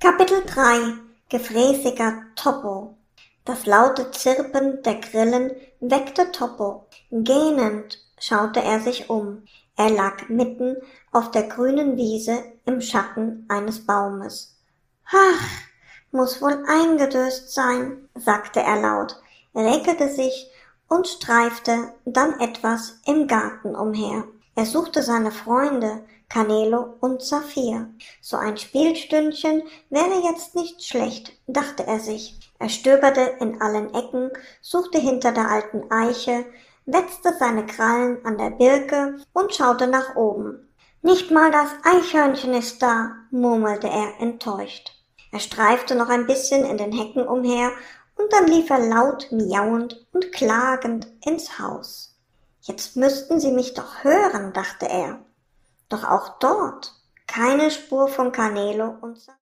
Kapitel 3 Gefräßiger Topo. Das laute Zirpen der Grillen weckte Topo. Gähnend schaute er sich um. Er lag mitten auf der grünen Wiese im Schatten eines Baumes. »Ach, muss wohl eingedöst sein«, sagte er laut, räkelte sich und streifte dann etwas im Garten umher. Er suchte seine Freunde, Canelo und Saphir. So ein Spielstündchen wäre jetzt nicht schlecht, dachte er sich. Er stöberte in allen Ecken, suchte hinter der alten Eiche, wetzte seine Krallen an der Birke und schaute nach oben. »Nicht mal das Eichhörnchen ist da«, murmelte er enttäuscht. Er streifte noch ein bisschen in den Hecken umher und dann lief er laut miauend und klagend ins Haus. Jetzt müssten sie mich doch hören, dachte er. Doch auch dort keine Spur von Canelo und